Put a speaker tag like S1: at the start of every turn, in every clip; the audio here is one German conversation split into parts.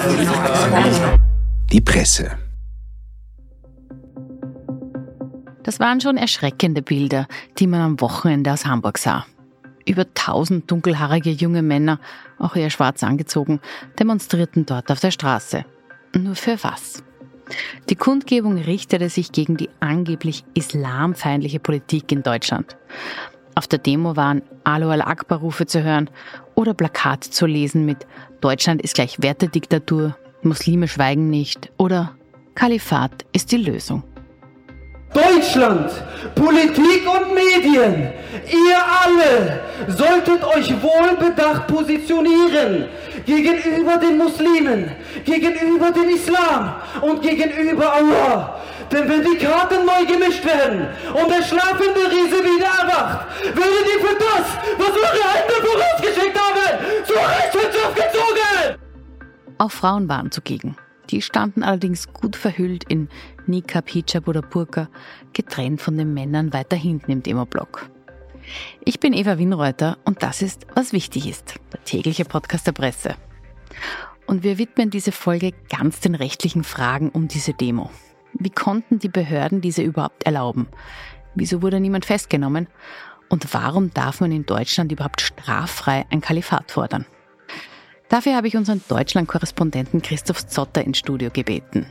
S1: Die Presse.
S2: Das waren schon erschreckende Bilder, die man am Wochenende aus Hamburg sah. Über 1000 dunkelhaarige junge Männer, auch eher schwarz angezogen, demonstrierten dort auf der Straße. Nur für was? Die Kundgebung richtete sich gegen die angeblich islamfeindliche Politik in Deutschland. Auf der Demo waren Allahu Akbar-Rufe zu hören oder Plakate zu lesen mit Deutschland ist gleich Wertediktatur, Muslime schweigen nicht oder Kalifat ist die Lösung.
S3: Deutschland, Politik und Medien, ihr alle solltet euch wohlbedacht positionieren gegenüber den Muslimen, gegenüber dem Islam und gegenüber Allah. Denn wenn die Karten neu gemischt werden und der schlafende Riese wieder erwacht, werdet ihr für das, was eure Hände vorausgeschickt haben, zur Rechenschaft gezogen!
S2: Auch Frauen waren zugegen. Die standen allerdings gut verhüllt in Niqab, Hijab oder Burka, getrennt von den Männern weiter hinten im Demoblock. Ich bin Eva Winreuter und das ist Was wichtig ist, der tägliche Podcast der Presse. Und wir widmen diese Folge ganz den rechtlichen Fragen um diese Demo. Wie konnten die Behörden diese überhaupt erlauben? Wieso wurde niemand festgenommen? Und warum darf man in Deutschland überhaupt straffrei ein Kalifat fordern? Dafür habe ich unseren Deutschland-Korrespondenten Christoph Zotter ins Studio gebeten.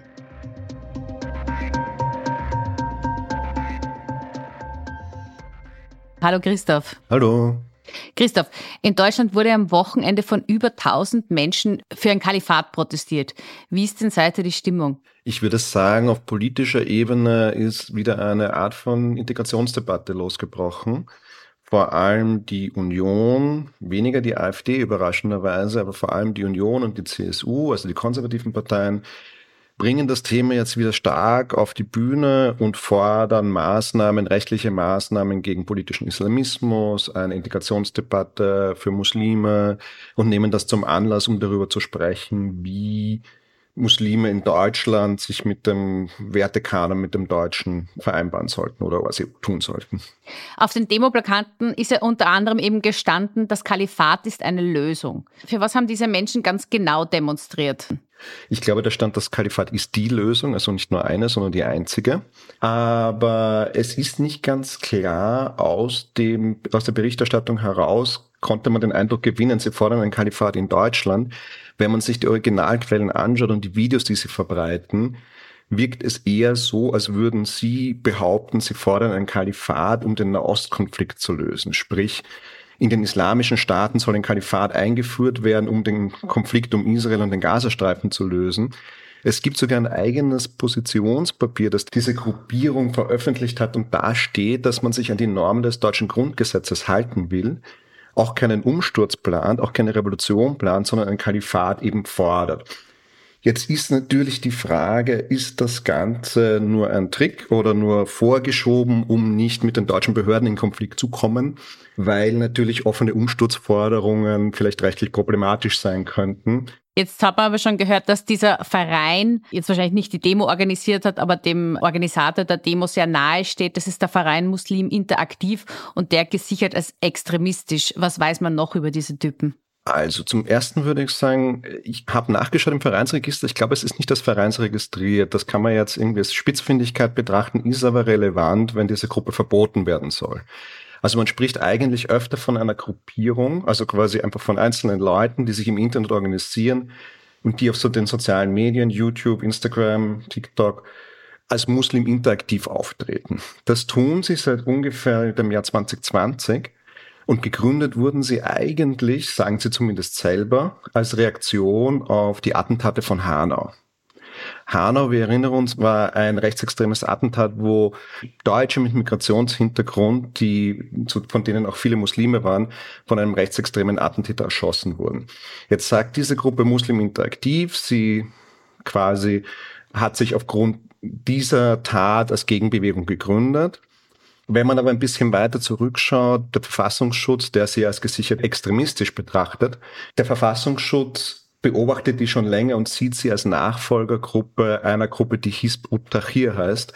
S2: Hallo Christoph.
S4: Hallo.
S2: Christoph, in Deutschland wurde am Wochenende von über 1000 Menschen für ein Kalifat protestiert. Wie ist denn seither die Stimmung?
S4: Ich würde sagen, auf politischer Ebene ist wieder eine Art von Integrationsdebatte losgebrochen. Vor allem die Union, weniger die AfD überraschenderweise, aber vor allem die Union und die CSU, also die konservativen Parteien, bringen das Thema jetzt wieder stark auf die Bühne und fordern Maßnahmen, rechtliche Maßnahmen gegen politischen Islamismus, eine Integrationsdebatte für Muslime und nehmen das zum Anlass, um darüber zu sprechen, wie Muslime in Deutschland sich mit dem Wertekanon, mit dem Deutschen vereinbaren sollten oder was sie tun sollten.
S2: Auf den Demoplakaten ist ja unter anderem eben gestanden, das Kalifat ist eine Lösung. Für was haben diese Menschen ganz genau demonstriert?
S4: Ich glaube, da stand, das Kalifat ist die Lösung, also nicht nur eine, sondern die einzige. Aber es ist nicht ganz klar, aus der Berichterstattung heraus konnte man den Eindruck gewinnen, sie fordern ein Kalifat in Deutschland. Wenn man sich die Originalquellen anschaut und die Videos, die sie verbreiten, wirkt es eher so, als würden sie behaupten, sie fordern ein Kalifat, um den Nahostkonflikt zu lösen. Sprich, in den islamischen Staaten soll ein Kalifat eingeführt werden, um den Konflikt um Israel und den Gazastreifen zu lösen. Es gibt sogar ein eigenes Positionspapier, das diese Gruppierung veröffentlicht hat und da steht, dass man sich an die Normen des deutschen Grundgesetzes halten will, auch keinen Umsturz plant, auch keine Revolution plant, sondern ein Kalifat eben fordert. Jetzt ist natürlich die Frage, ist das Ganze nur ein Trick oder nur vorgeschoben, um nicht mit den deutschen Behörden in Konflikt zu kommen, weil natürlich offene Umsturzforderungen vielleicht rechtlich problematisch sein könnten.
S2: Jetzt hat man aber schon gehört, dass dieser Verein jetzt wahrscheinlich nicht die Demo organisiert hat, aber dem Organisator der Demo sehr nahe steht. Das ist der Verein Muslim Interaktiv und der gesichert als extremistisch. Was weiß man noch über diese Typen?
S4: Also zum Ersten würde ich sagen, ich habe nachgeschaut im Vereinsregister. Ich glaube, es ist nicht das Vereins registriert. Das kann man jetzt irgendwie als Spitzfindigkeit betrachten, ist aber relevant, wenn diese Gruppe verboten werden soll. Also man spricht eigentlich öfter von einer Gruppierung, also quasi einfach von einzelnen Leuten, die sich im Internet organisieren und die auf so den sozialen Medien, YouTube, Instagram, TikTok, als Muslim interaktiv auftreten. Das tun sie seit ungefähr dem Jahr 2020 und gegründet wurden sie eigentlich, sagen sie zumindest selber, als Reaktion auf die Attentate von Hanau. Hanau, wir erinnern uns, war ein rechtsextremes Attentat, wo Deutsche mit Migrationshintergrund, von denen auch viele Muslime waren, von einem rechtsextremen Attentäter erschossen wurden. Jetzt sagt diese Gruppe Muslim Interaktiv, sie quasi hat sich aufgrund dieser Tat als Gegenbewegung gegründet. Wenn man aber ein bisschen weiter zurückschaut, der Verfassungsschutz, der sie als gesichert extremistisch betrachtet, der Verfassungsschutz beobachtet die schon länger und sieht sie als Nachfolgergruppe einer Gruppe, die Hizb ut-Tahrir heißt,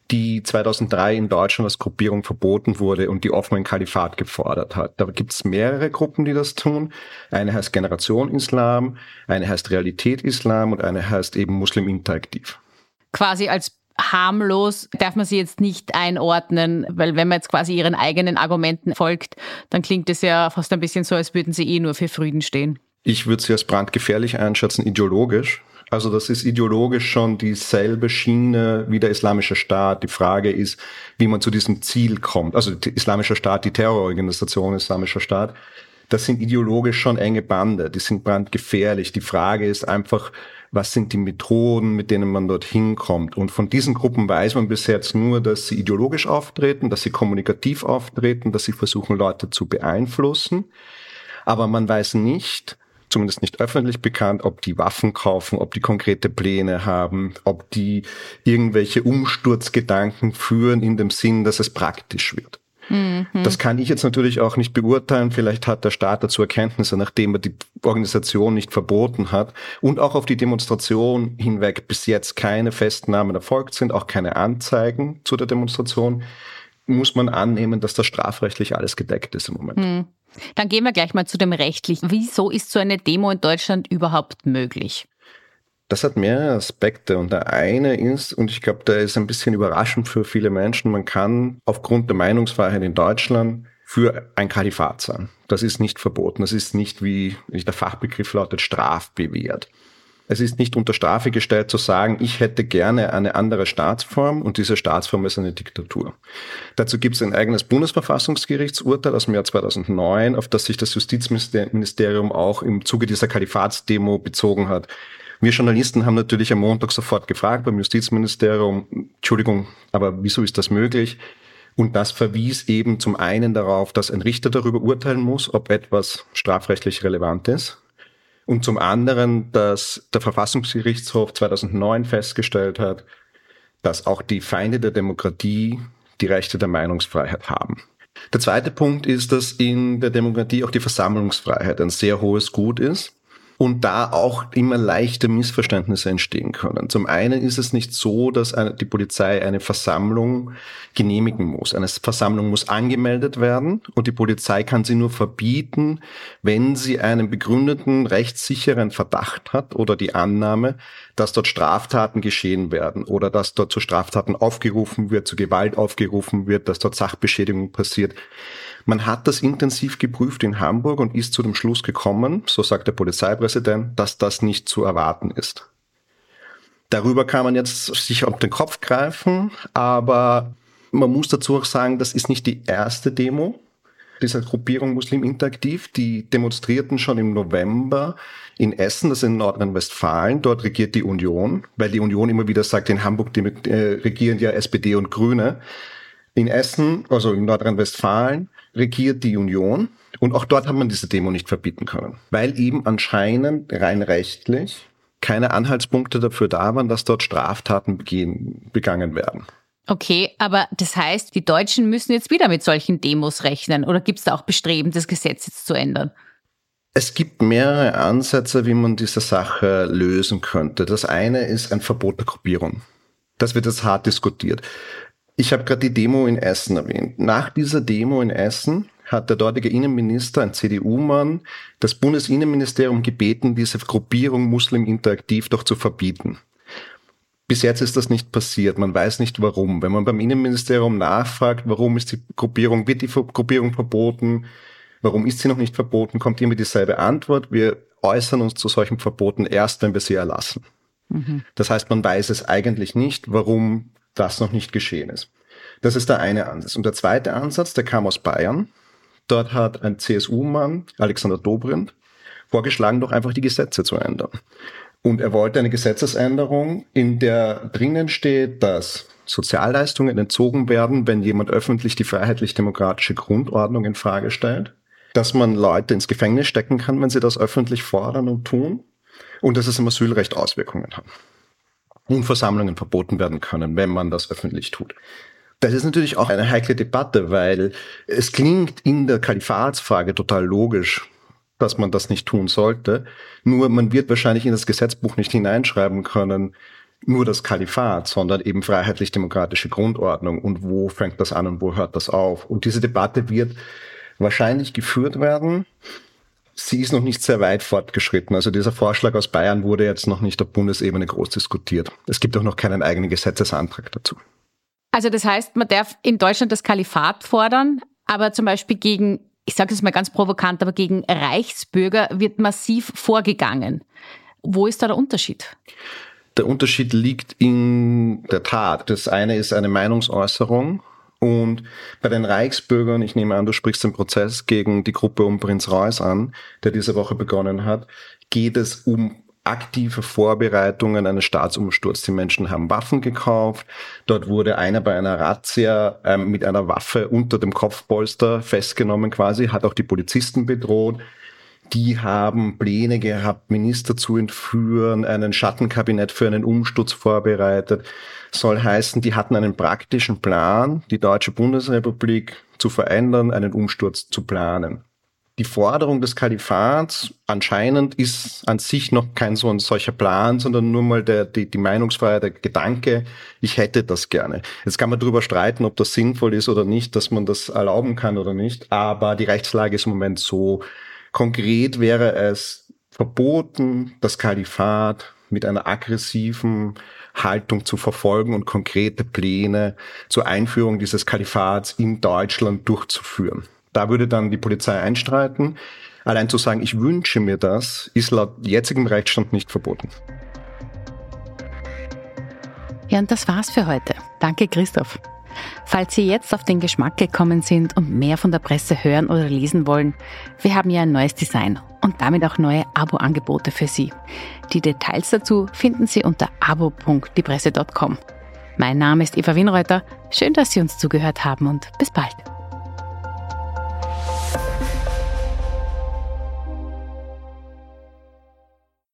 S4: die 2003 in Deutschland als Gruppierung verboten wurde und die offenen Kalifat gefordert hat. Da gibt es mehrere Gruppen, die das tun. Eine heißt Generation Islam, eine heißt Realität Islam und eine heißt eben Muslim Interaktiv.
S2: Quasi als harmlos darf man sie jetzt nicht einordnen, weil wenn man jetzt quasi ihren eigenen Argumenten folgt, dann klingt es ja fast ein bisschen so, als würden sie nur für Frieden stehen.
S4: Ich würde sie als brandgefährlich einschätzen, ideologisch. Also das ist ideologisch schon dieselbe Schiene wie der Islamische Staat. Die Frage ist, wie man zu diesem Ziel kommt. Also der Islamische Staat, die Terrororganisation Islamischer Staat, das sind ideologisch schon enge Bande. Die sind brandgefährlich. Die Frage ist einfach, was sind die Methoden, mit denen man dorthin kommt? Und von diesen Gruppen weiß man bis jetzt nur, dass sie ideologisch auftreten, dass sie kommunikativ auftreten, dass sie versuchen, Leute zu beeinflussen. Aber man weiß nicht, zumindest nicht öffentlich bekannt, ob die Waffen kaufen, ob die konkrete Pläne haben, ob die irgendwelche Umsturzgedanken führen in dem Sinn, dass es praktisch wird. Das kann ich jetzt natürlich auch nicht beurteilen. Vielleicht hat der Staat dazu Erkenntnisse, nachdem er die Organisation nicht verboten hat und auch auf die Demonstration hinweg bis jetzt keine Festnahmen erfolgt sind, auch keine Anzeigen zu der Demonstration, muss man annehmen, dass das strafrechtlich alles gedeckt ist im Moment.
S2: Dann gehen wir gleich mal zu dem Rechtlichen. Wieso ist so eine Demo in Deutschland überhaupt möglich?
S4: Das hat mehrere Aspekte und der eine ist, und ich glaube, der ist ein bisschen überraschend für viele Menschen, man kann aufgrund der Meinungsfreiheit in Deutschland für ein Kalifat sein. Das ist nicht verboten. Das ist nicht, wie der Fachbegriff lautet, strafbewehrt. Es ist nicht unter Strafe gestellt zu sagen, ich hätte gerne eine andere Staatsform und diese Staatsform ist eine Diktatur. Dazu gibt es ein eigenes Bundesverfassungsgerichtsurteil aus dem Jahr 2009, auf das sich das Justizministerium auch im Zuge dieser Kalifatsdemo bezogen hat. Wir Journalisten haben natürlich am Montag sofort gefragt beim Justizministerium, Entschuldigung, aber wieso ist das möglich? Und das verwies eben zum einen darauf, dass ein Richter darüber urteilen muss, ob etwas strafrechtlich relevant ist. Und zum anderen, dass der Verfassungsgerichtshof 2009 festgestellt hat, dass auch die Feinde der Demokratie die Rechte der Meinungsfreiheit haben. Der zweite Punkt ist, dass in der Demokratie auch die Versammlungsfreiheit ein sehr hohes Gut ist. Und da auch immer leichte Missverständnisse entstehen können. Zum einen ist es nicht so, dass die Polizei eine Versammlung genehmigen muss. Eine Versammlung muss angemeldet werden und die Polizei kann sie nur verbieten, wenn sie einen begründeten, rechtssicheren Verdacht hat oder die Annahme, dass dort Straftaten geschehen werden oder dass dort zu Straftaten aufgerufen wird, zu Gewalt aufgerufen wird, dass dort Sachbeschädigung passiert. Man hat das intensiv geprüft in Hamburg und ist zu dem Schluss gekommen, so sagt der Polizeipräsident, dass das nicht zu erwarten ist. Darüber kann man jetzt sich auf den Kopf greifen, aber man muss dazu auch sagen, das ist nicht die erste Demo dieser Gruppierung Muslim Interaktiv. Die demonstrierten schon im November in Essen, das ist in Nordrhein-Westfalen. Dort regiert die Union, weil die Union immer wieder sagt, in Hamburg regieren ja SPD und Grüne. In Essen, also in Nordrhein-Westfalen, regiert die Union und auch dort hat man diese Demo nicht verbieten können, weil eben anscheinend rein rechtlich keine Anhaltspunkte dafür da waren, dass dort Straftaten begangen werden.
S2: Okay, aber das heißt, die Deutschen müssen jetzt wieder mit solchen Demos rechnen oder gibt es da auch Bestreben, das Gesetz jetzt zu ändern?
S4: Es gibt mehrere Ansätze, wie man diese Sache lösen könnte. Das eine ist ein Verbot der Gruppierung. Das wird jetzt hart diskutiert. Ich habe gerade die Demo in Essen erwähnt. Nach dieser Demo in Essen hat der dortige Innenminister, ein CDU-Mann, das Bundesinnenministerium gebeten, diese Gruppierung Muslim Interaktiv doch zu verbieten. Bis jetzt ist das nicht passiert. Man weiß nicht warum. Wenn man beim Innenministerium nachfragt, warum wird die Gruppierung verboten, warum ist sie noch nicht verboten, kommt immer dieselbe Antwort. Wir äußern uns zu solchen Verboten erst, wenn wir sie erlassen. Das heißt, man weiß es eigentlich nicht, warum das noch nicht geschehen ist. Das ist der eine Ansatz. Und der zweite Ansatz, der kam aus Bayern. Dort hat ein CSU-Mann, Alexander Dobrindt, vorgeschlagen, doch einfach die Gesetze zu ändern. Und er wollte eine Gesetzesänderung, in der drinnen steht, dass Sozialleistungen entzogen werden, wenn jemand öffentlich die freiheitlich-demokratische Grundordnung in Frage stellt, dass man Leute ins Gefängnis stecken kann, wenn sie das öffentlich fordern und tun, und dass es im Asylrecht Auswirkungen hat. Und Versammlungen verboten werden können, wenn man das öffentlich tut. Das ist natürlich auch eine heikle Debatte, weil es klingt in der Kalifatsfrage total logisch, dass man das nicht tun sollte. Nur man wird wahrscheinlich in das Gesetzbuch nicht hineinschreiben können, nur das Kalifat, sondern eben freiheitlich-demokratische Grundordnung. Und wo fängt das an und wo hört das auf? Und diese Debatte wird wahrscheinlich geführt werden. Sie ist noch nicht sehr weit fortgeschritten. Also dieser Vorschlag aus Bayern wurde jetzt noch nicht auf Bundesebene groß diskutiert. Es gibt auch noch keinen eigenen Gesetzesantrag dazu.
S2: Also das heißt, man darf in Deutschland das Kalifat fordern, aber zum Beispiel gegen, ich sage es mal ganz provokant, aber gegen Reichsbürger wird massiv vorgegangen. Wo ist da der Unterschied?
S4: Der Unterschied liegt in der Tat. Das eine ist eine Meinungsäußerung. Und bei den Reichsbürgern, ich nehme an, du sprichst den Prozess gegen die Gruppe um Prinz Reuß an, der diese Woche begonnen hat, geht es um aktive Vorbereitungen eines Staatsumsturzes. Die Menschen haben Waffen gekauft. Dort wurde einer bei einer Razzia mit einer Waffe unter dem Kopfpolster festgenommen quasi, hat auch die Polizisten bedroht. Die haben Pläne gehabt, Minister zu entführen, einen Schattenkabinett für einen Umsturz vorbereitet. Soll heißen, die hatten einen praktischen Plan, die Deutsche Bundesrepublik zu verändern, einen Umsturz zu planen. Die Forderung des Kalifats anscheinend ist an sich noch kein so ein solcher Plan, sondern nur mal die Meinungsfreiheit, der Gedanke, ich hätte das gerne. Jetzt kann man darüber streiten, ob das sinnvoll ist oder nicht, dass man das erlauben kann oder nicht, aber die Rechtslage ist im Moment so. Konkret wäre es verboten, das Kalifat mit einer aggressiven Haltung zu verfolgen und konkrete Pläne zur Einführung dieses Kalifats in Deutschland durchzuführen. Da würde dann die Polizei einstreiten. Allein zu sagen, ich wünsche mir das, ist laut jetzigem Rechtsstand nicht verboten.
S2: Ja, und das war's für heute. Danke, Christoph. Falls Sie jetzt auf den Geschmack gekommen sind und mehr von der Presse hören oder lesen wollen, wir haben ja ein neues Design und damit auch neue Abo-Angebote für Sie. Die Details dazu finden Sie unter abo.diepresse.com. Mein Name ist Eva Winreuter. Schön, dass Sie uns zugehört haben und bis bald.